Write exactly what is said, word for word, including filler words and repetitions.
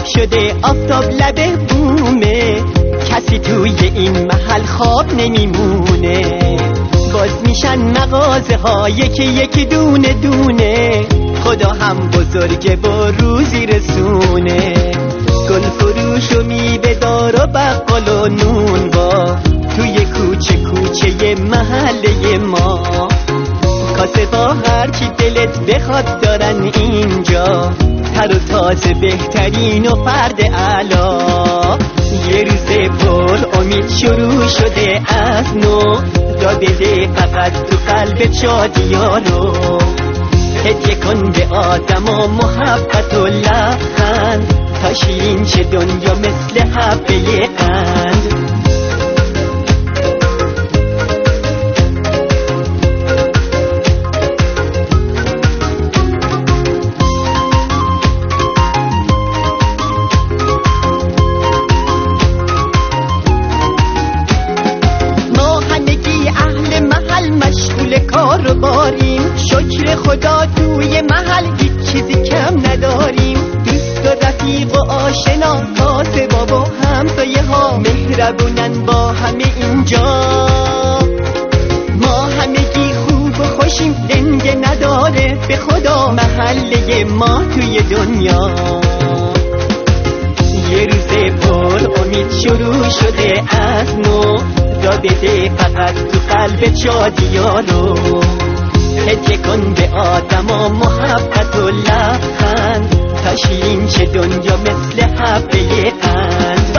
شده آفتاب لبه بومه، کسی توی این محل خواب نمیمونه. باز میشن مغازه ها یکی یکی دونه دونه، خدا هم بزرگه با روزی رسونه. گل فروش و میوه دار و بقال و نون با توی کوچه کوچه محله ما. کاسه با هر کی دلت بخواد دارن اینجا، تر و تازه بهترین و فرد اعلا. یه روز پر امید شروع شده از نو، را بده فقط تو قلب شادیا رو. هدیه کن به آدم و محبت و لبخند، تا شیرین شه دنیا مثل حبه قند. کار باریم، شکر خدا توی محل هیچ چیزی کم نداریم. دوست و رفیق و آشنا، کاسه بابا همسایه ها، مهربونن با همه اینجا. ما همگی خوب و خوشیم، دنده نداره به خدا محله ما توی دنیا. یه روز پر امید شروع شده از نو، را بده فقط تو قلب شادیا رو. هدیه کن به آدم و محبت و لبخند، تا شیرین شه دنیا مثل حبه